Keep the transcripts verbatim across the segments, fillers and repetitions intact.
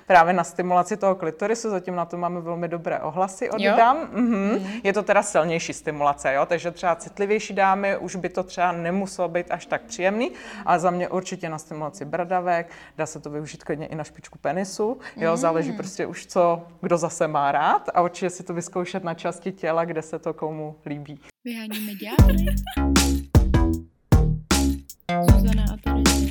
právě na stimulaci toho klitorisu, zatím na to máme velmi dobré ohlasy od dám. Mhm. Mm. Je to teda silnější stimulace, jo? Takže třeba citlivější dámy už by to třeba nemuselo být až tak příjemný, ale za mě určitě na stimulaci bradavek, dá se to využít klidně i na špičku penisu, jo? Mm. Záleží prostě už co, kdo zase má rád a určitě si to vyzkoušet na části těla, kde se to komu líbí. Vyháníme ďábly. Zuzana a Terezie.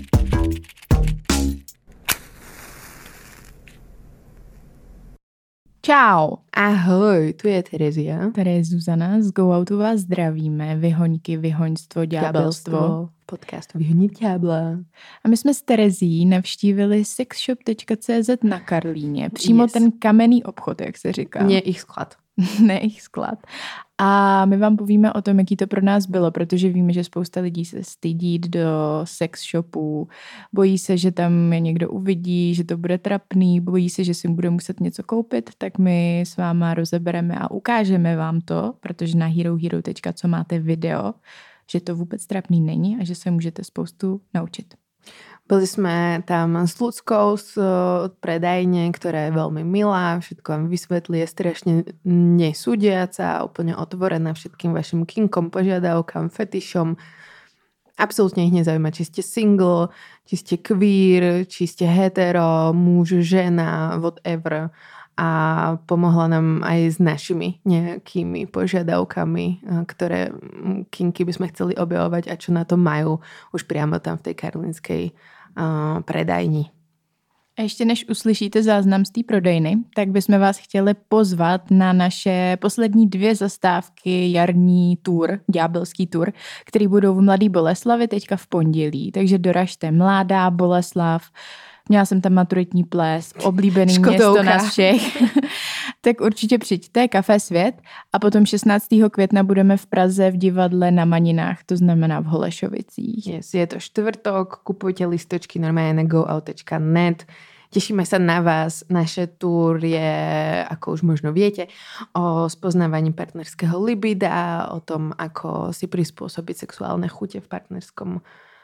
Čau. Ahoj, tu je Terezia. Tady je Zuzana, z Go Outu vás zdravíme, vyhoňky, vyhoňstvo, ďábelstvo. Podcast Vyhonit ďábla. A my jsme s Terezí navštívili sexshop tečka cé zet na Karlíně, přímo Yes. ten kamenný obchod, jak se říká. Nie ich sklad. Ne jejich sklad. A my vám povíme o tom, jaký to pro nás bylo, protože víme, že spousta lidí se stydí jít do sex shopů, bojí se, že tam je někdo uvidí, že to bude trapný, bojí se, že si bude muset něco koupit, tak my s váma rozebereme a ukážeme vám to, protože na hero hero tečka co máte video, že to vůbec trapný není a že se můžete spoustu naučit. Boli sme tam s ľudskou z predajne, ktorá je veľmi milá, všetko vám vysvetlí, je strašne nesúdiaca a úplne otvorená všetkým vašim kinkom, požiadavkám, fetišom. Absolútne ich nezaujíma, či ste single, či ste queer, či ste hetero, muž, žena, whatever. A pomohla nám aj s našimi nejakými požiadavkami, ktoré kinky by sme chceli objavovať a čo na to majú už priamo tam v tej karlínskej uh, predajni. A ještě než uslyšíte záznam z té prodejny, tak bychom vás chtěli pozvat na naše poslední dvě zastávky jarní tour, ďábelský tour, který budou v Mladý Boleslavi teďka v pondělí. Takže doražte Mladá Boleslav. Měla jsem tam maturitní ples, oblíbený Škodovka. Město nás všech. Tak určitě přijďte, Café Svět. A potom šestnáctého května budeme v Praze v divadle na Maninách, to znamená v Holešovicích. Yes, je to štvrtok, kupujte listočky normálne na go out tečka net. Tešíme sa na vás. Naše tour je, ako už možno viete, o spoznávaní partnerského libida, o tom, ako si prispôsobiť sexuálne chute v partnerskom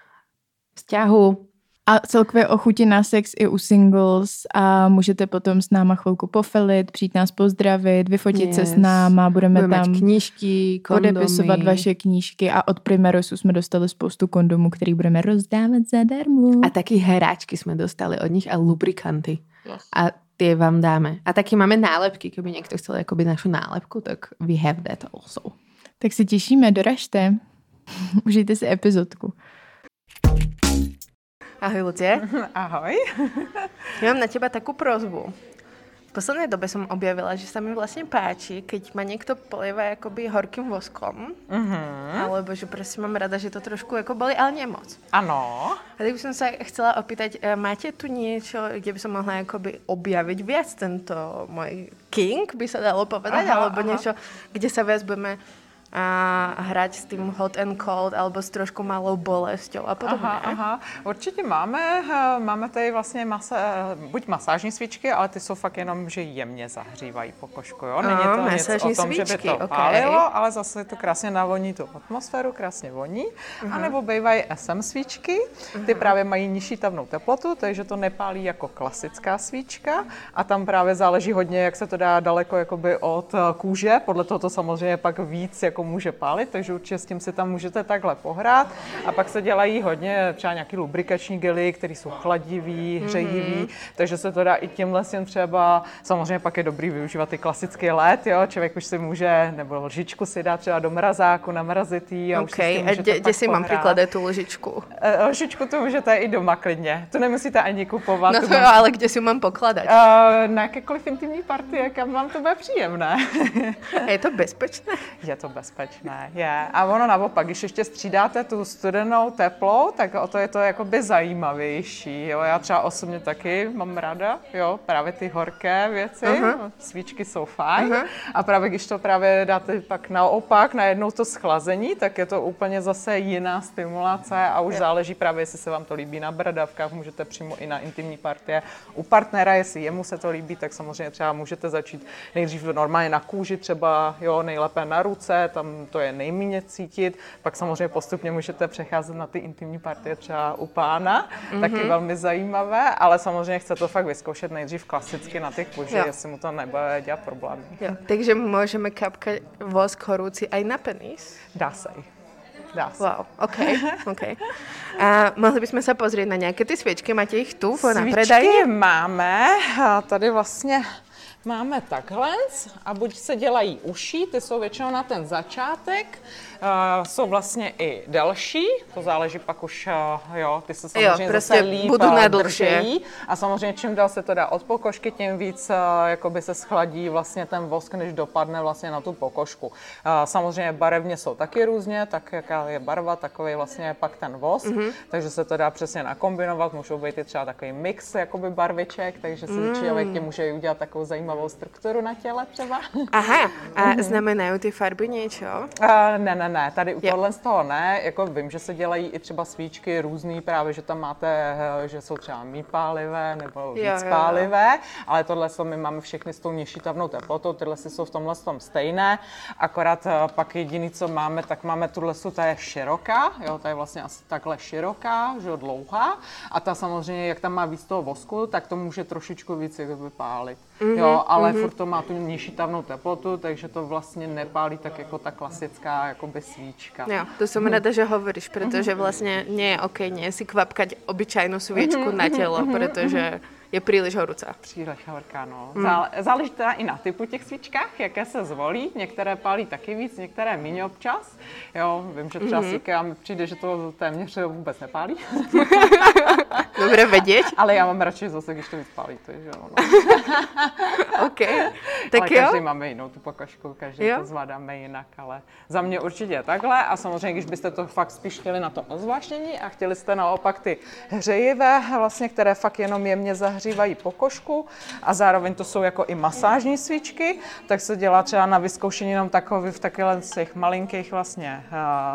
vzťahu. A celkově o chuti na sex i u singles a můžete potom s náma chvilku pofelit, přijít nás pozdravit, vyfotit yes. se s náma, budeme, budeme tam knížky, kondomy. Odepisovat vaše knížky a od Primerosu jsme dostali spoustu kondomů, který budeme rozdávat zadarmo. A taky hráčky jsme dostali od nich a lubrikanty. Yes. A tie vám dáme. A taky máme nálepky, keby někdo chcel jakoby našu nálepku, tak we have that also. Tak se těšíme, doražte. Užijte si epizodku. Ahoj, Lucie. Ahoj. Ja mám na teba takú prosbu. V poslednej dobe som objavila, že sa mi vlastne páči, keď ma niekto polieva akoby horkým voskom. Uh-huh. Alebo že proste mám rada, že to trošku ako boli, ale nie moc. Ano. A tak by som sa chcela opýtať, máte tu niečo, kde by som mohla akoby objaviť viac tento môj kink, by sa dalo povedať, aha, alebo aha. niečo, kde sa viac budeme a hrať s tým hot and cold alebo s trošku malou bolesťou a podobně. Aha, aha. Určitě máme, máme tady vlastně masa, buď masážní svíčky, ale ty jsou fakt jenom, že jemně zahřívají pokožku, jo? Není to nic o tom, svíčky, že by to okay. pálilo, ale zase to krásně navoní tu atmosféru, krásně voní. Uh-huh. A nebo bývají es em svíčky, ty uh-huh. právě mají nižší tavnou teplotu, takže to nepálí jako klasická svíčka a tam právě záleží hodně, jak se to dá daleko jakoby od kůže, podle toho to samozřejmě pak víc jako může pálit, takže určitě s tím si tam můžete takhle pohrát. A pak se dělají hodně třeba nějaký lubrikační gely, které jsou chladivý, hřejivý, mm-hmm. takže se to dá i tímhle tím třeba, samozřejmě pak je dobrý využívat i klasický led, jo, člověk už si může, nebo lžičku si dá třeba do mrazáku, namrazit jí a okay. už si s tím můžete a kde si mám přikladat tu lžičku? E, lžičku tu můžete i doma klidně, to nemusíte ani kupovat. No to mám... jo, ale kde si mám pokladať? E, na jakékoliv intimní partie, kam vám to bude příjemné. A je to bezpečné? Je to bezpečné. Bezpečné, je. A ono naopak, když ještě střídáte tu studenou teplou, tak o to je to jakoby zajímavější. Jo. Já třeba osobně taky mám ráda, jo, právě ty horké věci, uh-huh. svíčky jsou fajn. Uh-huh. A právě když to právě dáte pak naopak, najednou to schlazení, tak je to úplně zase jiná stimulace a už je. Záleží právě, jestli se vám to líbí na bradavkách, můžete přímo i na intimní partie. U partnera, jestli jemu se to líbí, tak samozřejmě třeba můžete začít nejdřív normálně na kůži, třeba jo, nejlépe na ruce, ta tam to je nejméně cítit. Pak samozřejmě postupně můžete přecházet na ty intimní partie třeba u pána, mm-hmm. taky velmi zajímavé, ale samozřejmě chce to fakt vyzkoušet nejdřív klasicky na těch kůži, jestli mu to nebude dělat problémy. Jo. Takže můžeme kapkat vosk horúci aj na penis? Dá se. Dá se. Wow, OK, OK. A mohli bychom se pozrieť na nějaké ty svěčky, máte jich tu na predaji? Svíčky máme, a tady vlastně máme takhle a buď se dělají uší, ty jsou většinou na ten začátek, uh, jsou vlastně i delší, to záleží pak už, uh, jo, ty se samozřejmě jo, zase líp drží a samozřejmě čím dál se to dá od pokožky, tím víc uh, jakoby se schladí vlastně ten vosk, než dopadne vlastně na tu pokožku. Uh, samozřejmě barevně jsou taky různě, tak jaká je barva, takový vlastně je pak ten vosk, mm-hmm. takže se to dá přesně nakombinovat, můžou být i třeba takový mix jakoby barviček, takže si mm. člověk tím může udělat takovou zajímavou strukturu na těle třeba. Aha, a mm-hmm. znamenají ty farby něco? Uh, ne, ne, ne, tady u tohle z toho ne, jako vím, že se dělají i třeba svíčky různý, právě, že tam máte, že jsou třeba méně pálivé nebo víc jo, jo, pálivé, jo. ale tohle jsou, my máme všechny s tou nižšitavnou teplotou, tyhle si jsou v tomhle tom stejné, akorát pak jediný, co máme, tak máme tuhle, ta je široká, jo, ta je vlastně asi takhle široká, že jo, dlouhá a ta samozřejmě, jak tam má víc toho vosku, tak to může trošičku víc jakoby pálit. Mm-hmm, jo, ale mm-hmm. furt to má tu nižšitavnou teplotu, takže to vlastně nepálí tak jako ta klasická jakoby svíčka. Jo, to jsem mm-hmm. ráda, že hovoríš, protože vlastně nie je OK, nie si kvapkať obyčajnou svíčku mm-hmm, na tělo, mm-hmm, protože je příliš horúca. Příliš horká, no. Mm. Záleží teda i na typu těch svíčkách, jaké se zvolí. Některé pálí taky víc, některé méně občas. Jo, vím, že třeba mm-hmm. Sika mi přijde, že to téměř vůbec nepálí. Dobré vědět. Ale já mám radši zase, když to víc pálí, takže jo. No. OK. Tak ale jo. Každý máme jinou tu pokožku, každý jo? to zvládáme jinak, ale za mě určitě takhle. A samozřejmě, když byste to fakt spíš chtěli na to ozvláštnění a chtěli jste naopak ty hřejivé, vlastně, které fakt jenom jemně zahřívají pokožku a zároveň to jsou jako i masážní svíčky, tak se dělá třeba na vyzkoušení jenom takový v takových těch malinkých vlastně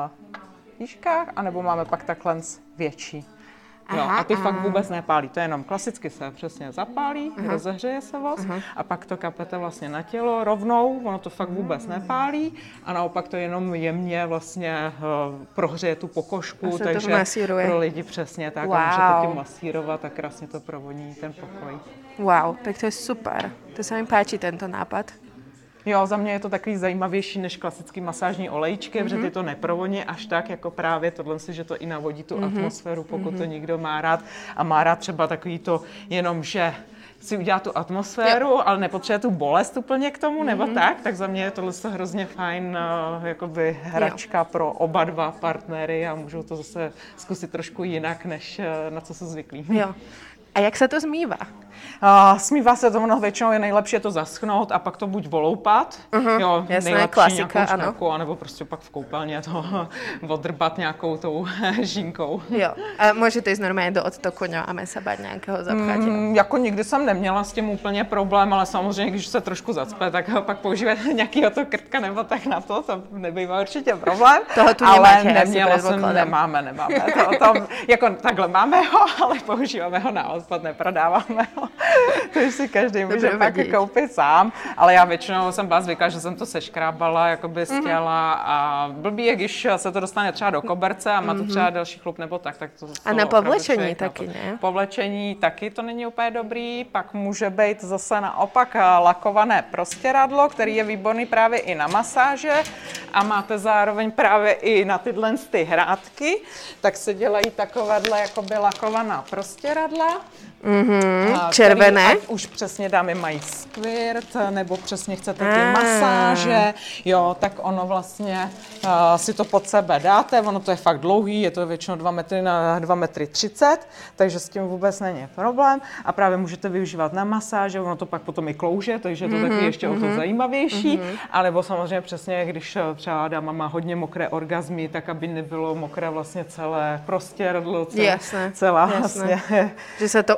výškách, anebo máme pak takhle větší. Jo, aha, a ty aha. fakt vůbec nepálí, to je jenom klasicky se přesně zapálí, aha. rozehřeje se vosk aha. a pak to kapete vlastně na tělo rovnou, ono to fakt vůbec nepálí a naopak to jenom jemně vlastně uh, prohřeje tu pokožku, takže pro lidi přesně tak, wow. můžete tím masírovat a krásně to provoní ten pokoj. Wow, tak to je super, to se mi páči tento nápad. Jo, za mě je to takový zajímavější než klasický masážní olejčky, mm-hmm. protože ty to neprovoní až tak, jako právě tohle si, že to i navodí tu mm-hmm. atmosféru, pokud mm-hmm. to někdo má rád. A má rád třeba takový to jenom, že si udělá tu atmosféru, jo. ale nepotřebuje tu bolest úplně k tomu, mm-hmm. nebo tak, tak za mě je tohle hrozně fajn uh, jakoby hračka jo. pro oba dva partnery a můžou to zase zkusit trošku jinak, než uh, na co jsou zvyklí. Jo. A jak se to zmývá? Uh, smívá se to, ono většinou je nejlepší to zaschnout a pak to buď voloupat, uh-huh, jo, jasné, klasika, nějakou šňaku, anebo prostě pak v koupelně to odrbat nějakou tou žínkou. Jo, a můžete jít normálně do odtoku a mesabat nějakého zapchat? Mm, jako nikdy jsem neměla s tím úplně problém, ale samozřejmě, když se trošku zacpe, tak pak používat nějakýho to krtka nebo tak na to, to nebývá určitě problém. Toho tu ale nemáte, neměla jsem, nemáme, nemáme. To, to, jako takhle máme ho, ale používáme ho na odpad, neprodáváme ho. To už si každý může pak koupit sám, ale já většinou jsem byla zvyklá, že jsem to seškrábala jakoby z těla a blbý je, když se to dostane třeba do koberce a má to třeba další chlup nebo tak, tak to... A na povlečení taky, ne? Povlečení taky to není úplně dobrý, pak může být zase naopak lakované prostěradlo, který je výborný právě i na masáže a máte zároveň právě i na tyhle ty hrátky, tak se dělají takovéhle jakoby lakovaná prostěradla. Mm-hmm, červené. Ať už přesně dámy mají squirt, nebo přesně chcete ty ah. masáže, jo, tak ono vlastně uh, si to pod sebe dáte, ono to je fakt dlouhý, je to většinou dva metry na dva metry třicet, takže s tím vůbec není problém a právě můžete využívat na masáže, ono to pak potom i klouže, takže je to mm-hmm, taky ještě mm-hmm, o to zajímavější, mm-hmm. alebo samozřejmě přesně, když třeba dáma má hodně mokré orgazmy, tak aby nebylo mokré vlastně celé prostěradlo, celé, jasné, celá jasné. vlastně. Že se to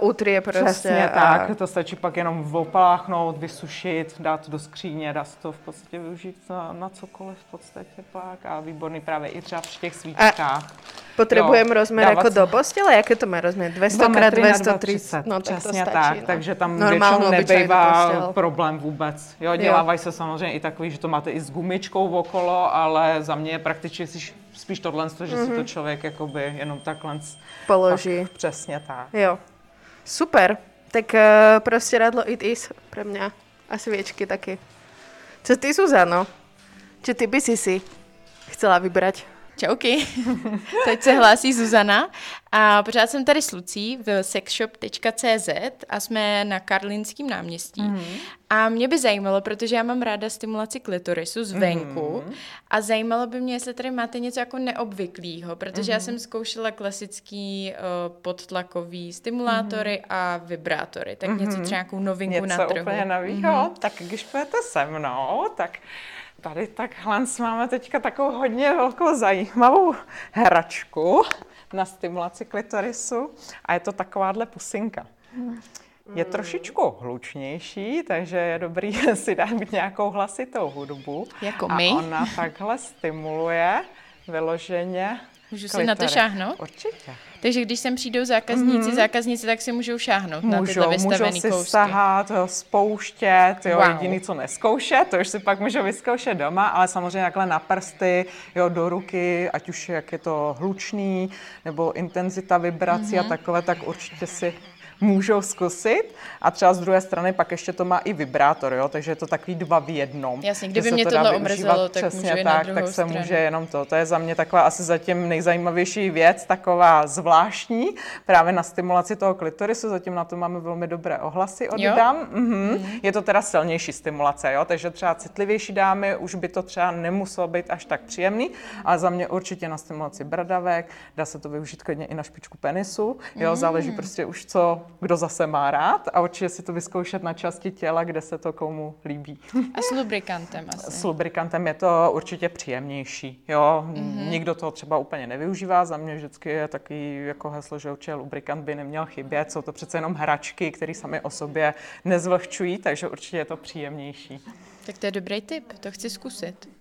utrie prostě. Přesně a... tak, to stačí pak jenom opláchnout, vysušit, dát do skříně, dá se to v podstatě využít na, na cokoliv v podstatě pak a výborný právě i třeba při těch svíčkách. Potřebujeme rozměr jako do postele? Jaké to má rozměr? dvě stě krát dvě stě třicet. No, tak přesně to stačí, tak, no. takže tam Normálnou většinou nebývá problém vůbec. Jo, dělávají se samozřejmě i takový, že to máte i s gumičkou okolo, ale za mě je prakticky spíš tohle, že mm-hmm. si to člověk jakoby jenom takhle položí. Pak, přesně tak. Jo. Super. Tak uh, prostě radlo it is pre mňa. A sviečky taky. Co ty, Zuzano? Čo ty by si si chcela vybrať? Čauky, teď se hlásí Zuzana a pořád jsem tady s Lucí v sexshop tečka cé zet a jsme na Karlínském náměstí. Mm-hmm. A mě by zajímalo, protože já mám ráda stimulaci klitorisu zvenku mm-hmm. a zajímalo by mě, jestli tady máte něco jako neobvyklýho, protože mm-hmm. já jsem zkoušela klasický uh, podtlakový stimulátory mm-hmm. a vibrátory, tak mm-hmm. něco třeba nějakou novinku něco na trhu. Něco úplně novýho, mm-hmm. tak když půjdete se mnou, tak... Tady takhle máme teďka takovou hodně velkou zajímavou hračku na stimulaci klitorisu a je to takováhle pusinka. Je trošičku hlučnější, takže je dobrý si dát nějakou hlasitou hudbu. Jako a my. ona takhle stimuluje vyloženě Můžu klitoris. si na to šáhnout? Určitě. Takže když sem přijdou zákazníci, mm-hmm. zákazníci, tak si můžou šáhnout můžou, na tyhle vystavený můžou si kousky. sahat, spouštět, jo, wow. jediný co neskoušet, to už si pak můžou vyzkoušet doma, ale samozřejmě takhle na prsty, jo, do ruky, ať už jak je to hlučný, nebo intenzita vibrací mm-hmm. a takové, tak určitě si můžou zkusit. A třeba z druhé strany pak ještě to má i vibrátor, jo, takže je to takový dva v jednom. Jasně, kdyby mě to tohle omrzelo, tak můžu tak, na druhou tak se stranu. může jenom to. To je za mě taková asi zatím nejzajímavější věc, taková zvláštní, právě na stimulaci toho klitorisu, zatím na to máme velmi dobré ohlasy od dám. Mhm. Mm-hmm. Je to teda silnější stimulace, jo, takže třeba citlivější dámy už by to třeba nemuselo být až tak příjemný, ale za mě určitě na stimulaci bradavek, dá se to využít klidně i na špičku penisu, jo, mm. záleží prostě už co kdo zase má rád a určitě si to vyzkoušet na části těla, kde se to komu líbí. A s lubrikantem asi. S lubrikantem je to určitě příjemnější, jo. Mm-hmm. Nikdo toho třeba úplně nevyužívá, za mě vždycky je takový jako heslo, že určitě lubrikant by neměl chybět, jsou to přece jenom hračky, které sami o sobě nezvlhčují, takže určitě je to příjemnější. Tak to je dobrý tip, to chci zkusit.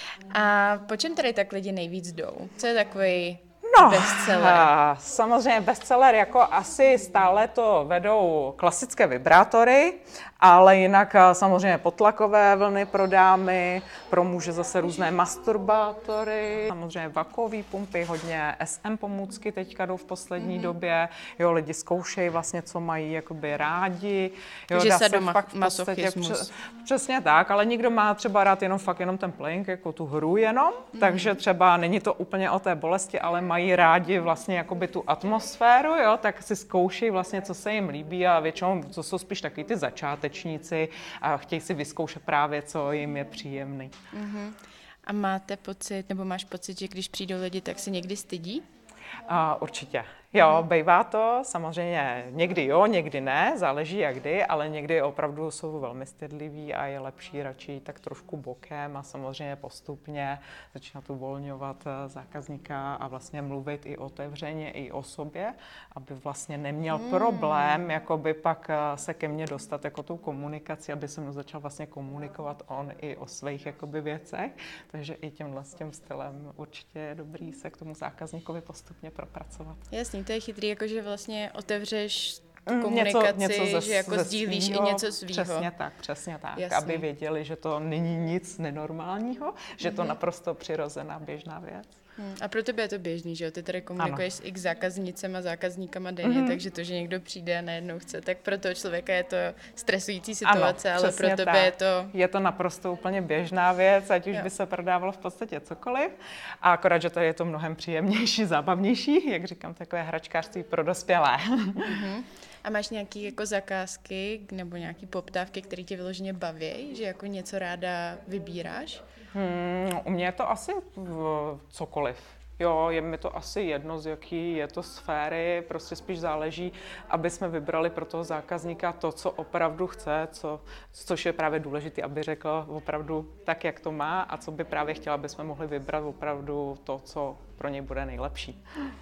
A po čem tady tak lidi nejvíc jdou? Co je takový No, bestseller? Samozřejmě bestseller, jako asi stále to vedou klasické vibrátory, ale jinak samozřejmě podtlakové vlny pro dámy, pro muže zase různé masturbátory, samozřejmě vakuové pumpy, hodně es em pomůcky teďka jdou v poslední mm-hmm. době, jo, lidi zkoušejí vlastně, co mají jakoby rádi. Jo, že dá se se doma fakt v podstatě přes, přesně tak, ale někdo má třeba rád jenom fakt jenom ten playing, jako tu hru jenom, mm-hmm. takže třeba není to úplně o té bolesti, ale mají rádi vlastně jakoby tu atmosféru, jo, tak si zkoušejí vlastně, co se jim líbí a většinou to jsou spíš takový ty začátečníci a chtějí si vyzkoušet právě, co jim je příjemný. Uh-huh. A máte pocit, nebo máš pocit, že když přijdou lidi, tak se někdy stydí? Uh, určitě. Jo, bývá to, samozřejmě někdy jo, někdy ne, záleží jak kdy, ale někdy opravdu jsou velmi stydliví a je lepší radši tak trošku bokem a samozřejmě postupně začínat uvolňovat zákazníka a vlastně mluvit i otevřeně, i o sobě, aby vlastně neměl hmm. problém, jakoby pak se ke mně dostat jako tou komunikaci, aby se mnou začal vlastně komunikovat on i o svých jakoby věcech, takže i tímhle s tím stylem určitě je dobrý se k tomu zákazníkovi postupně propracovat. Jasně, to je chytrý, jakože vlastně otevřeš komunikaci, něco, něco ze, že jako sdílíš svýho, i něco svýho. Přesně tak, přesně tak, Jasný. Aby věděli, že to není nic nenormálního, že to mm-hmm. naprosto přirozená běžná věc. Hmm. A pro tebe je to běžný, že jo? Ty tady komunikuješ ano. s x zákaznicema, zákazníkama denně, mm-hmm. takže to, že někdo přijde a najednou chce, tak pro toho člověka je to stresující situace, ano, ale pro tebe tak. je to... Je to naprosto úplně běžná věc, ať už jo. by se prodávalo v podstatě cokoliv. A akorát, že tady je to mnohem příjemnější, zábavnější, jak říkám, takové hračkářství pro dospělé. Mm-hmm. A máš nějaké jako zakázky nebo nějaké poptávky, které tě vyloženě baví, že jako něco ráda vybíráš? Hmm, u mě je to asi v, cokoliv. Jo, je mi to asi jedno, z jaký je to sféry, prostě spíš záleží, aby jsme vybrali pro toho zákazníka to, co opravdu chce, co, což je právě důležité, aby řekl opravdu tak, jak to má a co by právě chtěla, aby jsme mohli vybrat opravdu to, co pro něj bude nejlepší.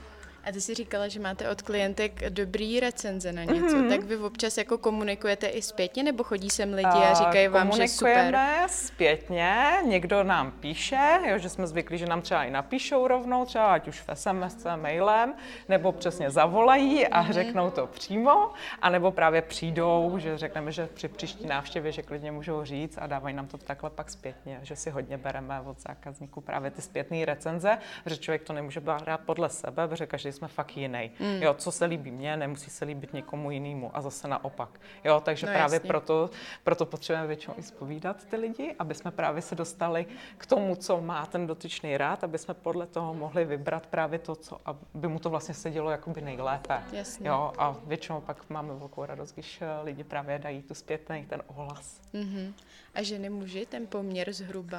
A ty jsi říkala, že máte od klientek dobrý recenze na něco, mm-hmm. tak vy občas jako komunikujete i zpětně, nebo chodí sem lidi a říkají vám, že super? Komunikujeme zpětně, někdo nám píše, jo, že jsme zvyklí, že nám třeba i napíšou rovnou, třeba ať už v es em es, mailem, nebo přesně zavolají a mm-hmm. řeknou to přímo, anebo právě přijdou, že řekneme, že při příští návštěvě, že klidně můžou říct a dávají nám to takhle pak zpětně, že si hodně bereme od zákazníků právě ty zpětné recenze, že člověk to nemůže brát podle sebe, protože každý jsme fakt jiný. Mm. Jo, co se líbí mně, nemusí se líbit někomu jinému a zase naopak. Jo, takže no právě proto, proto potřebujeme většinou i zpovídat ty lidi, aby jsme právě se dostali k tomu, co má ten dotyčný rád, aby jsme podle toho mohli vybrat právě to, co aby mu to vlastně sedělo jakoby nejlépe. Jasně. Jo, a většinou pak máme velkou radost, když lidi právě dají tu zpětný ten ohlas. Mm-hmm. A ženy muži, ten poměr zhruba?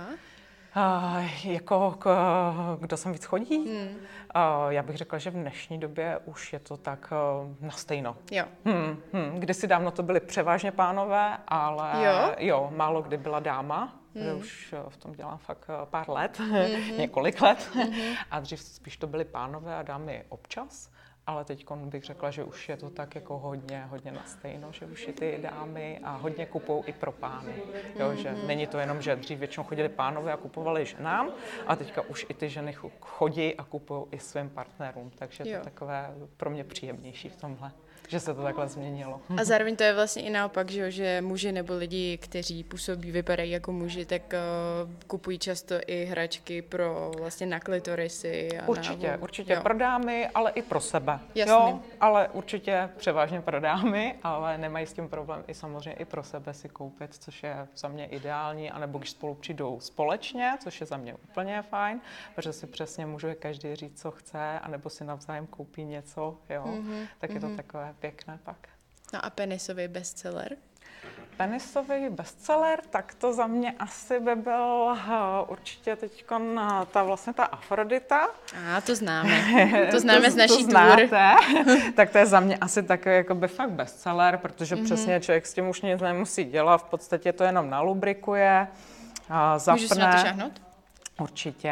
Uh, jako k, kdo sem víc chodí? Hmm. Uh, já bych řekla, že v dnešní době už je to tak uh, na stejno. Jo. Hmm, hmm. Kdysi dávno to byly převážně pánové, ale jo, jo málo kdy byla dáma. Hmm. Už v tom dělám fakt pár let, mm-hmm. několik let. Mm-hmm. A dřív spíš to byly pánové a dámy občas. Ale teď bych řekla, že už je to tak jako hodně, hodně na stejno, že už i ty dámy a hodně kupou i pro pány. Jo, že není to jenom, že dřív většinou chodili pánové a kupovali ženám, a teďka už i ty ženy chodí a kupují i svým partnerům, takže jo. to je takové pro mě příjemnější v tomhle, že se to takhle změnilo. A zároveň to je vlastně i naopak, že, že muži nebo lidi, kteří působí, vypadají jako muži, tak uh, kupují často i hračky pro vlastně na klitorisy. A určitě, na... určitě jo. pro dámy, ale i pro sebe. Jasný. Jo, ale určitě převážně pro dámy, ale nemají s tím problém i samozřejmě i pro sebe si koupit, což je za mě ideální, anebo když spolu přijdou společně, což je za mě úplně fajn, protože si přesně může každý říct, co chce, anebo si navzájem koupí něco, jo, mm-hmm. tak je to mm-hmm. takové pěkné pak. No a penisový bestseller? Penisový bestseller, tak to za mě asi by byl uh, určitě teďkon uh, ta vlastně ta Afrodita. A to známe, to známe to, z naší to tour. Tak to je za mě asi takový jakoby fakt bestseller, protože mm-hmm. přesně člověk s tím už nic nemusí dělat, v podstatě to jenom nalubrikuje, uh, zapne. Můžu si na to šáhnout? Určitě.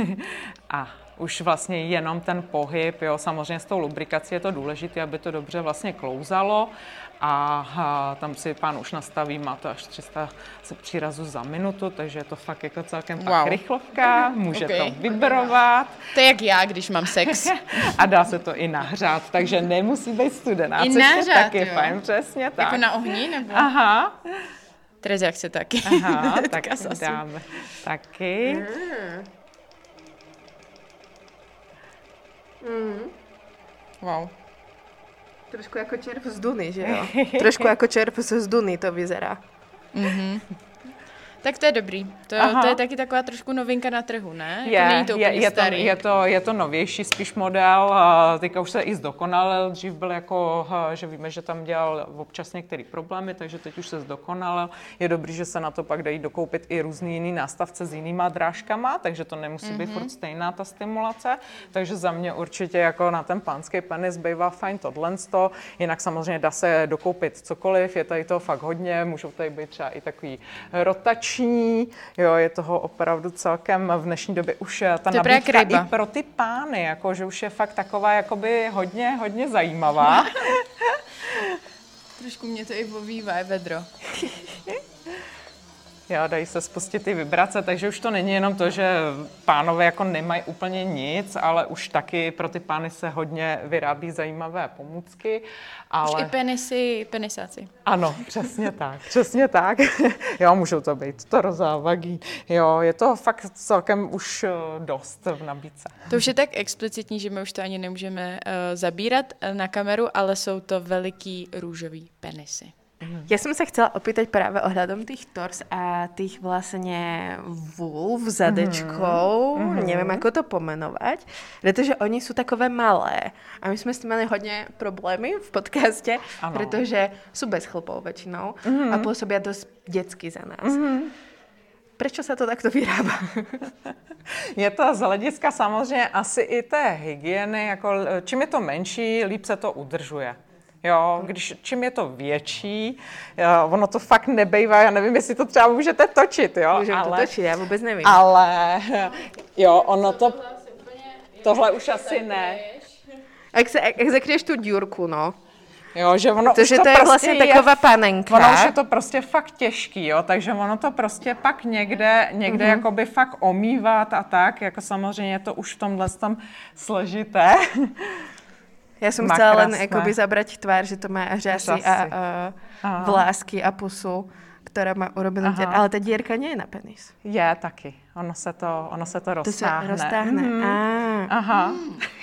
A už vlastně jenom ten pohyb, jo, samozřejmě s tou lubrikací je to důležité, aby to dobře vlastně klouzalo a, a tam si pán už nastaví, má to až tři sta přírazů za minutu, takže je to fakt jako celkem wow. tak rychlovka, může okay. to vibrovat. To je jak já, když mám sex. A dá se to i nahřát, takže nemusí být studená, I což nahřát, je taky jo. fajn, přesně tak. Jako na ohni, nebo? Aha. Tereza chce taky. Aha, tak dáme taky. Mm. Mm. Wow. Trošku jako červ z Duny, že jo? Trošku jako červ z Duny to vyzerá. Mhm. Tak to je dobrý. To, to je taky taková trošku novinka na trhu, ne? Je, není to je, je, to, starý. je, to, je to novější spíš model, teďka už se i zdokonalil, dřív byl jako, že víme, že tam dělal občas některé problémy, takže teď už se zdokonalil. Je dobrý, že se na to pak dají dokoupit i různý jiný nástavce s jinýma drážkama, takže to nemusí mm-hmm. být furt stejná ta stimulace, takže za mě určitě jako na ten pánský penis bývá fajn tohle, jinak samozřejmě dá se dokoupit cokoliv, je tady toho fakt hodně, můžou tady být třeba i takový rotační. Jo, je toho opravdu celkem v dnešní době už ta nabídka i pro ty pány, jako, že už je fakt taková jakoby hodně, hodně zajímavá. Trošku mě to i povívá, vedro. Jo, dají se spustit ty vibrace, takže už to není jenom to, že pánové jako nemají úplně nic, ale už taky pro ty pány se hodně vyrábí zajímavé pomůcky. Ale... Už i penisy, penisáci. Ano, přesně tak, přesně tak. Jo, můžou to být torza, vagín. Jo, je to fakt celkem už dost v nabídce. To už je tak explicitní, že my už to ani nemůžeme uh, zabírat na kameru, ale jsou to veliký růžový penisy. Ja som sa chcela opýtať práve ohľadom tých tors a tých vlastne vulv, zadečkov, mm-hmm. neviem ako to pomenovať, pretože oni sú takové malé. A my sme s tým mali hodne problémy v podcaste, ano. Pretože sú bez chlpov väčšinou mm-hmm. a pôsobia dosť detsky za nás. Mm-hmm. Proč se to takto vyrábá? Je to z hlediska samozřejmě asi i té hygieny, jako čím je to menší, líp se to udržuje. Jo, když čím je to větší, jo, ono to fakt nebejvá, já nevím, jestli to třeba můžete točit, jo. Můžeme ale, to točit, já vůbec nevím. Ale, jo, ono to, tohle už asi ne. Jak, se, jak zakryješ tu díru, no. Jo, že ono Protože to, to je prostě vlastně je, taková panenka. Ono už je to prostě fakt těžký, jo, takže ono to prostě pak někde, někde mm-hmm. jakoby fakt omývat a tak, jako samozřejmě je to už v tomhle tom složité. Já jsem chcela len jakoby zabrať tvár, že to má řasy a, a vlásky a pusu, která má urobenou dírku. Ale ta dírka nie je na penis. Je taky. Ono se to, ono se to roztáhne. To se roztáhne. Mm. Ah. Aha.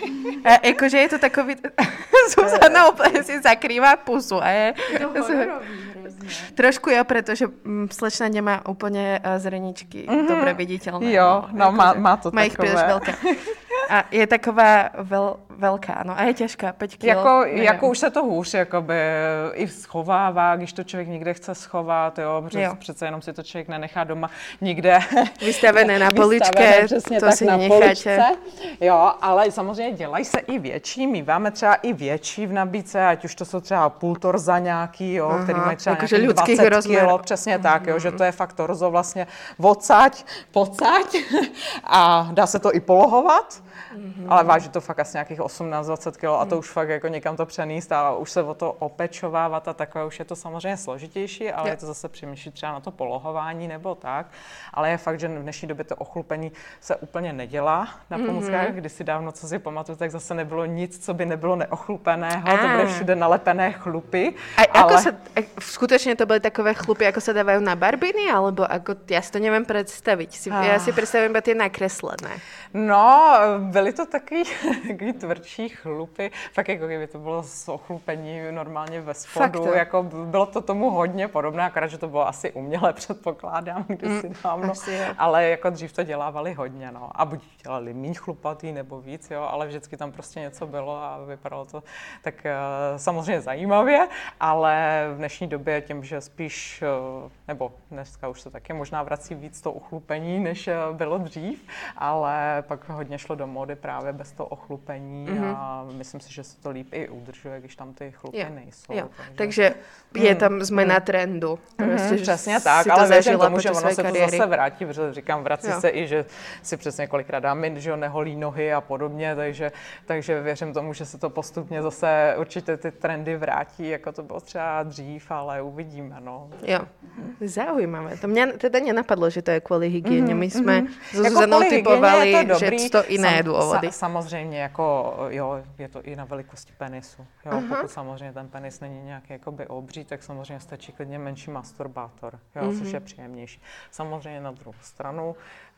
A jakože je to takový... Zuzana úplně si zakrývá pusu. A je... To hororový hrozně. Trošku jo, protože slečna nemá úplně zreničky mm-hmm. dobře viditelné. Jo, no, no má, má to má takové. Má ich príliš veľké. A je taková vel, velká, no a je těžká, pět kilo. Jako, jako už se to hůř, jakoby i schovává, když to člověk někde chce schovat, jo, protože jo. přece jenom si to člověk nenechá doma nikde. Vystavené na poličce, přesně to tak si na necháte. Poličce. Jo, ale samozřejmě dělají se i větší, míváme třeba i větší v nabídce, ať už to jsou třeba půl torza nějaký, jo, aha, který mají třeba jako nějakých dvacet kilo, přesně aha. tak, jo, že to je fakt torzo vlastně odsaď, pocať a dá se to i polohovat. Mm-hmm. Ale váží to fakt asi nějakých osmnáct dvacet kilo a to už fakt jako někam to přenést a už se o to opečovávat a takové, už je to samozřejmě složitější, ale je, je to zase přemýšlet třeba na to polohování nebo tak. Ale je fakt, že v dnešní době to ochlupení se úplně nedělá na pomůckách. Mm-hmm. Kdysi dávno, co si pamatuju, tak zase nebylo nic, co by nebylo neochlupeného, a. to byly všude nalepené chlupy. A ale... ako sa, skutečně to byly takové chlupy, jako se dávají na barbiny, alebo ako, já si to nevím představit. Si, ah. Já si představím ty nakreslené. No, byly to takový, takový tvrdší chlupy, fakt jako kdyby to bylo z ochlupení normálně ve spodu, jako bylo to tomu hodně podobné, akorát, že to bylo asi uměle, předpokládám, kdysi dávno, mm, ale jako dřív to dělávali hodně, no, a buď dělali míň chlupatý nebo víc, jo, ale vždycky tam prostě něco bylo a vypadalo to tak uh, samozřejmě zajímavě, ale v dnešní době tím, že spíš, uh, nebo dneska už se taky možná vrací víc to ochlupení, než uh, bylo dřív, ale pak hodně šlo do módy právě bez toho ochlupení mm-hmm. a myslím si, že se to líp i udržuje, když tam ty chlupy jo. nejsou. Jo. Takže, takže je tam změna mm. trendu. Prostě, mm-hmm, přesně tak, ale věřím tomu, že ono se kariéry. To zase vrátí, protože říkám, vrací jo. se i, že si přesně kolikrát dámy, že neholí nohy a podobně, takže, takže věřím tomu, že se to postupně zase určitě ty trendy vrátí, jako to bylo třeba dřív, ale uvidíme, no. Jo, zaujímavé. To mě teda nenapadlo, že to je kvůli hygieně. My jsme mm-hmm. s Zuzanou jako typovali, že to jiné důvody. Samozřejmě, jako jo, je to i na velikosti penisu. Jo, uh-huh. Pokud samozřejmě ten penis není nějaký jakoby obří, tak samozřejmě stačí klidně menší masturbátor, jo, uh-huh. což je příjemnější. Samozřejmě na druhou stranu,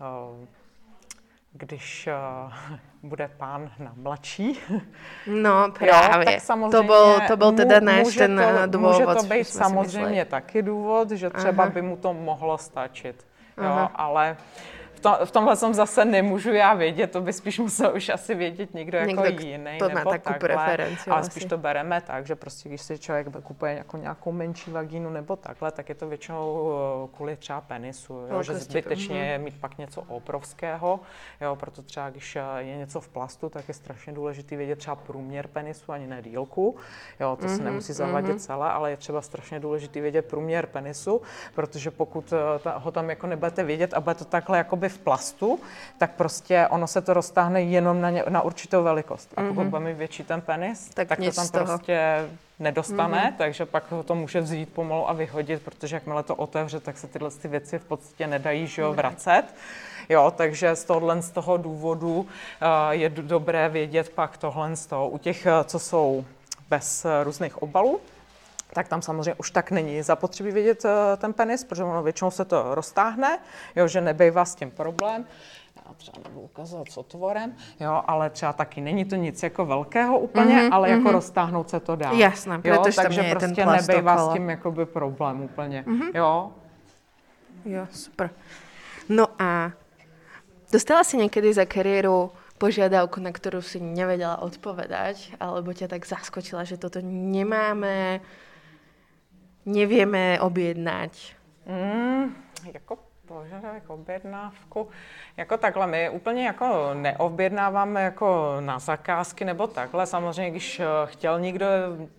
když bude pán na mladší, no právě, jo, tak samozřejmě to byl, to byl teda náš ten to, důvod. Může to být samozřejmě taky důvod, že třeba uh-huh. by mu to mohlo stačit, jo, uh-huh. ale V, tom, v tomhle som zase nemůžu já vědět, to by spíš musel už asi vědět někdo, někdo jako jiný, to nebo takhle, ale asi. spíš to bereme tak, že prostě když si člověk kupuje jako nějakou menší vagínu nebo takhle, tak je to většinou kvůli třeba penisu, jo, že zbytečně je mít pak něco obrovského, jo, proto třeba když je něco v plastu, tak je strašně důležitý vědět třeba průměr penisu, ani ne dílku, jo, to mm-hmm, se nemusí zavádět mm-hmm. celé, ale je třeba strašně důležitý vědět průměr penisu, protože pokud ta, ho tam jako nebudete vědět a bude to takhle jakoby v plastu, tak prostě ono se to roztáhne jenom na, ně, na určitou velikost. A pokud mm-hmm. bude mít větší ten penis, tak, tak to tam prostě nedostane, mm-hmm. takže pak ho to může vzít pomalu a vyhodit, protože jakmile to otevře, tak se tyhle ty věci v podstatě nedají, že jo, vracet. Jo, takže z tohohle z toho důvodu uh, je dobré vědět pak tohle z toho. U těch, co jsou bez uh, různých obalů, tak tam samozřejmě už tak není zapotřebí vidět uh, ten penis, protože ono většinou se to roztáhne, jo, že nebejvá s tím problém. Já třeba nebudu ukazovat s otvorem, jo, ale třeba taky není to nic jako velkého úplně, mm-hmm, ale mm-hmm. jako roztáhnout se to dá. Jasné, protože tam takže je prostě ten plast nebejvá okolo. S tím jakoby problém úplně, mm-hmm. jo. Jo, super. No a dostala si někdy za kariéru požiadavku, na kterou si nevedela odpovedať, alebo ťa tak zaskočila, že toto nemáme, nevieme objednať? Mm, jako požadavek objednávku, jako takhle, my úplně jako neobjednáváme jako na zakázky nebo takhle, samozřejmě, když chtěl někdo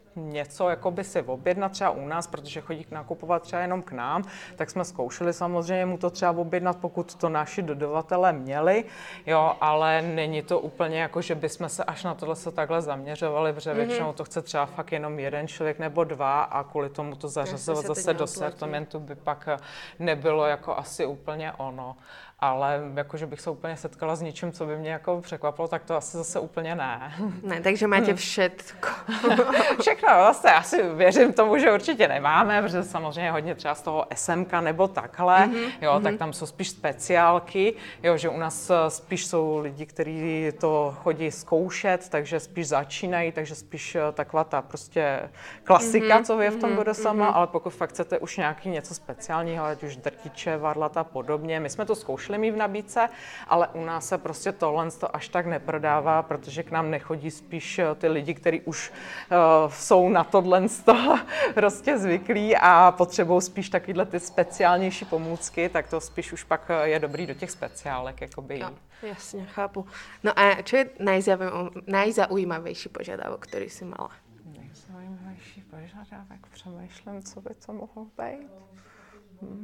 něco jakoby si objednat třeba u nás, protože chodí nakupovat třeba jenom k nám, tak jsme zkoušeli samozřejmě mu to třeba objednat, pokud to naši dodavatelé měli, jo, ale není to úplně jako, že bychom se až na tohle se takhle zaměřovali, protože mm-hmm. většinou to chce třeba fakt jenom jeden člověk nebo dva a kvůli tomu to zařazovat zase do sortimentu by pak nebylo jako asi úplně ono. Ale jakože bych se úplně setkala s něčím, co by mě jako překvapilo, tak to asi zase úplně ne. Ne, takže máte všetko. Všechno, zase asi věřím tomu, že určitě nemáme, protože samozřejmě hodně třeba z toho es em ká nebo takhle, mm-hmm. jo, mm-hmm. tak tam jsou spíš speciálky, jo, že u nás spíš jsou lidi, kteří to chodí zkoušet, takže spíš začínají, takže spíš taková ta prostě klasika, mm-hmm. co je v tom bude sama, mm-hmm. ale pokud fakt chcete už nějaký něco speciálního, ať už drtiče, varlata a podobně, my jsme to zkoušeli mít v nabídce, ale u nás se prostě tohle to až tak neprodává, protože k nám nechodí spíš ty lidi, kteří už uh, jsou na tohle prostě zvyklí a potřebují spíš takovýhle ty speciálnější pomůcky, tak to spíš už pak je dobrý do těch speciálek. Jakoby. Jo, jasně, chápu. No a čo je najzaujímavější požadavek, který jsi mala? Nejzaujímavější požadavek, přemýšlím, co by to mohlo být. Hm.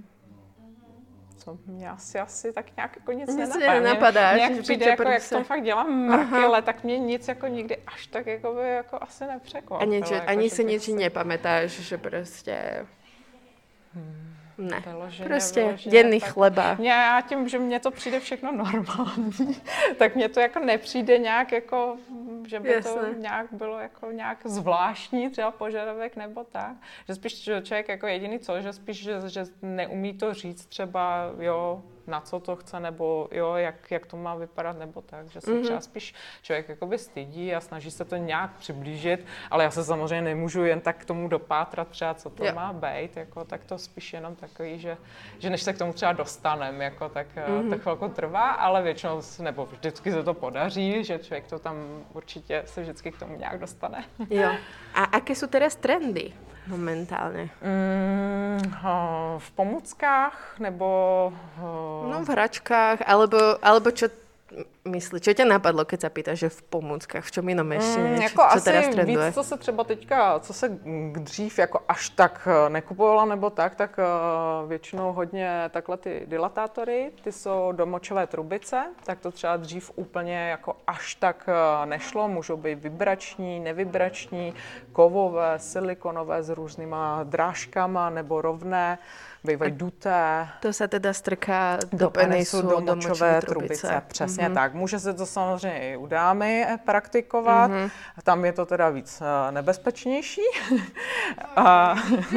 Co mě asi, asi tak nějak jako nic, nic nenapadá. nenapadá. Mě, nějak přijde, jako, jak v tom fakt dělám mrkyle, tak mě nic jako nikdy až tak jako by, jako asi nepřekvapilo. Ani, jako, ani si nič si... nepamätáš, že prostě... Hmm. Ne, vyloženě, prostě vyloženě, denný tak chleba. Mě, já tím, že mně to přijde všechno normální, tak mně to jako nepřijde nějak jako, že by Jasne. to nějak bylo jako nějak zvláštní třeba požadavek nebo tak. Že spíš člověk jako jediný co, že spíš, že, že neumí to říct třeba, jo, na co to chce, nebo jo, jak, jak to má vypadat, nebo tak, že se mm-hmm. třeba spíš člověk jakoby stydí a snaží se to nějak přiblížit, ale já se samozřejmě nemůžu jen tak k tomu dopátrat třeba, co to jo. má být, jako, tak to spíš jenom takový, že, že než se k tomu třeba dostaneme, jako, tak mm-hmm. to chvilku trvá, ale většinou, nebo vždycky se to podaří, že člověk to tam určitě se vždycky k tomu nějak dostane. Jo. A aké jsou teraz trendy momentálně? Mm, v pomůckách, nebo... No v hračkách, alebo, alebo čo myslí, čo tě napadlo, keď se pýtáš, že v pomůckách, v čom jinom ještě mm, něco, jako co teraz trenduje? Víc, co se třeba teďka, co se dřív jako až tak nekupovala nebo tak, tak většinou hodně takhle ty dilatátory, ty jsou do močové trubice, tak to třeba dřív úplně jako až tak nešlo, můžou být vibrační, nevibrační, kovové, silikonové s různýma drážkama nebo rovné, bývají duté. To se teda strká do penisu, do močové trubice. trubice. Přesně mm-hmm. tak. Může se to samozřejmě i u dámy praktikovat. Mm-hmm. Tam je to teda víc nebezpečnější. A...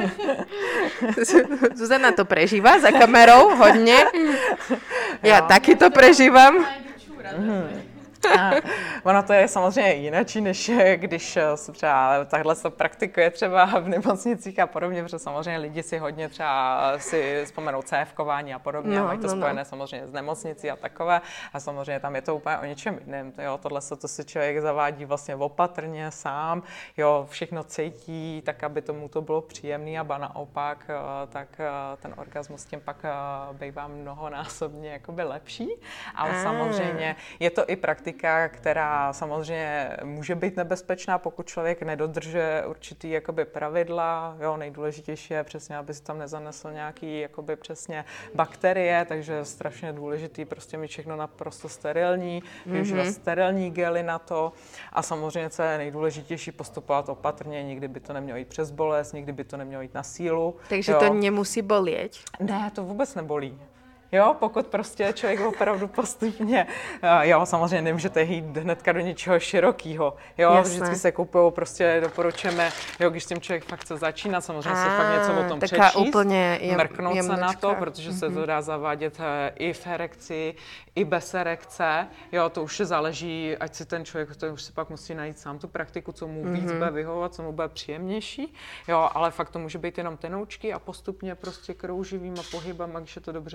Zuzana to prežívá za kamerou hodně. Já taky to prežívám. Mm-hmm. A ono to je samozřejmě jináčí, než když se třeba takhle se praktikuje třeba v nemocnicích a podobně, protože samozřejmě lidi si hodně třeba si vzpomenou cévkování a podobně, no, a mají to no, spojené no. samozřejmě s nemocnicí a takové a samozřejmě tam je to úplně o něčem jiném. Jo, tohle se to si člověk zavádí vlastně opatrně sám, jo, všechno cítí, tak aby tomu to bylo příjemný a ba naopak, tak ten orgasmus tím pak bývá mnohonásobně jakoby lepší, ale a. samozřejmě je to i praktika, která samozřejmě může být nebezpečná, pokud člověk nedodržuje určitý jakoby pravidla. Jo, nejdůležitější je přesně, aby si tam nezanesl nějaký jakoby přesně bakterie, takže je strašně důležitý prostě mít všechno naprosto sterilní, využívat mm-hmm. sterilní gely na to a samozřejmě, co je nejdůležitější, postupovat opatrně, nikdy by to nemělo jít přes bolest, nikdy by to nemělo jít na sílu. Takže jo. to nemusí bolet? Ne, to vůbec nebolí. Jo, pokud prostě člověk opravdu postupně, jo, samozřejmě nemůžete jít hnedka do něčeho širokého, jo, Jasné. vždycky se kupují, prostě doporučujeme, jo, když s tím člověk fakt chce začínat, samozřejmě se fakt něco o tom přečíst, úplně mrknout se na to, protože mm-hmm. se to dá zavádět i v erekci, i bez erekce, jo, to už záleží, ať si ten člověk, to už si pak musí najít sám tu praktiku, co mu víc mm-hmm. bude vyhovovat, co mu bude příjemnější, jo, ale fakt to může být jenom tenoučky a postupně prostě krouživýma pohybama, když je to dobře nalubrikované,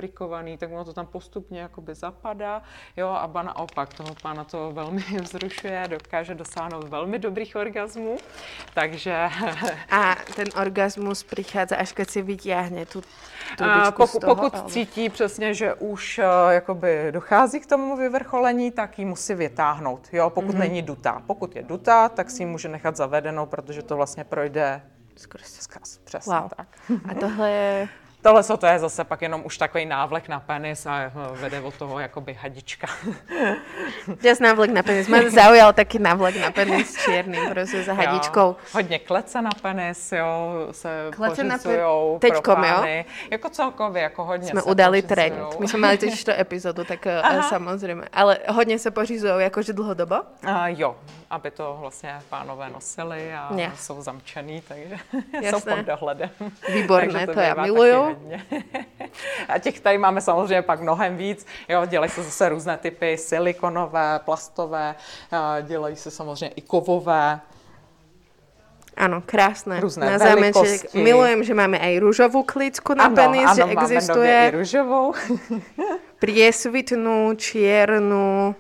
dedikovaný, tak ono to tam postupně jakoby zapadá, jo, a ba naopak toho pána to velmi vzrušuje, dokáže dosáhnout velmi dobrých orgazmů, takže... A ten orgasmus přichází, až keď si vytáhne tu A pokud, pokud cítí přesně, že už uh, jakoby dochází k tomu vyvrcholení, tak ji musí vytáhnout, jo, pokud mm-hmm. není dutá. Pokud je dutá, tak si ji může nechat zavedenou, protože to vlastně projde skrz. Skrz, přesně wow. tak. A tohle je... Tohle to je zase pak jenom už takový návlek na penis a vede od toho jakoby hadička. Just návlek na penis. Mě zaujal taky návlek na penis čierný, prostě za hadičkou. Jo, hodně klece na penis, jo, se pořizujou pe... pro pány. Jo? Jako celkově, jako hodně jsme se udali pořizujou. trend. My jsme měli teď to epizodu, tak Aha. samozřejmě. Ale hodně se pořizujou, jakože dlhodobo? Uh, jo, aby to vlastně pánové nosili a yeah. jsou zamčený, takže jsou pod dohledem. Výborné, to, to já miluju. A těch tady máme samozřejmě pak mnohem víc. Jo, dělají se zase různé typy silikonové, plastové, dělají se samozřejmě i kovové. Ano, krásné. Různé na velikosti. Milujem, že máme aj růžovou klíčku na ano, penis, ano, že existuje. Ano, máme i růžovou. Priesvitnú, čiernu.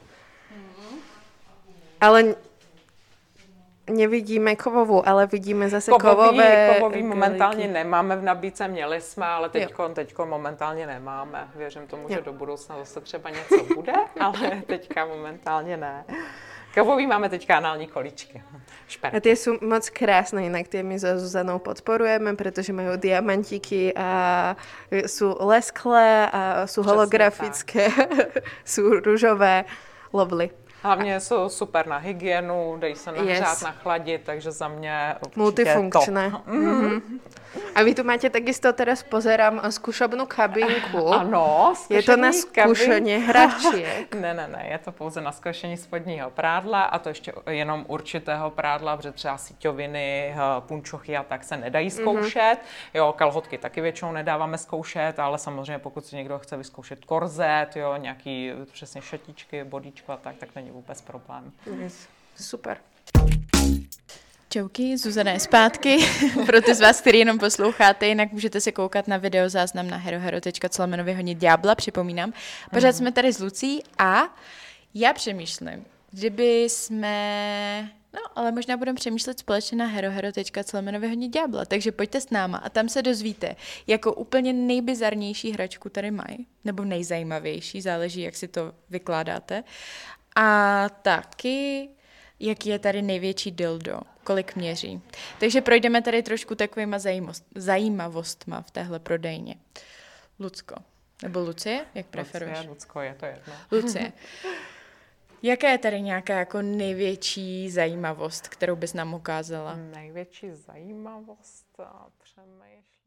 Ale nevidíme kovovou, ale vidíme zase kovový, kovové. Kovový momentálně nemáme v nabídce, měli jsme, ale teďko, teďko momentálně nemáme. Věřím tomu, jo. že do budoucna zase třeba něco bude, ale teďka momentálně ne. Kovový máme teďka anální kolíčky. Šperky. A ty jsou moc krásné, jinak ty my so Zuzanou podporujeme, protože mají diamantíky a jsou lesklé a jsou holografické, jsou růžové, lovely. Hlavně jsou super na hygienu, dají se nahřát, yes. nachladit, takže za mě určitě multifunkčné. Top. Mm-hmm. A vy tu máte takisto, teraz pozerám, skúšobnú kabinku. Ano, je to na skúšanie hračiek. ne, ne, ne, je to pouze na zkoušení spodního prádla a to ještě jenom určitého prádla, protože třeba síťoviny, punčochy a tak se nedají zkoušet. Mm-hmm. Jo, kalhotky taky většinou nedáváme zkoušet, ale samozřejmě pokud si někdo chce vyzkoušet korzet, jo, nějaký přesně šatičky, bodíčko a tak, tak není vůbec problém. Yes. Super. Čauky, Zuzana je zpátky. Pro ty z vás, kteří jenom posloucháte, jinak můžete se koukat na videozáznam na herohero tečka co lomeno vyhonit ďábla, připomínám. Pořád mm. jsme tady s Lucí a já přemýšlím, že by jsme... No, ale možná budeme přemýšlet společně na herohero tečka co lomeno vyhonit ďábla, takže pojďte s náma a tam se dozvíte, jako úplně nejbizarnější hračku tady mají, nebo nejzajímavější, záleží, jak si to vykládáte. A taky... jaký je tady největší dildo, kolik měří. Takže projdeme tady trošku takovýma zajímavostma v téhle prodejně. Lucko, nebo Lucie, jak preferuješ? Lucie, Lucko, je to jedno. Lucie, jaká je tady nějaká jako největší zajímavost, kterou bys nám ukázala? Největší zajímavost, přemýšlím.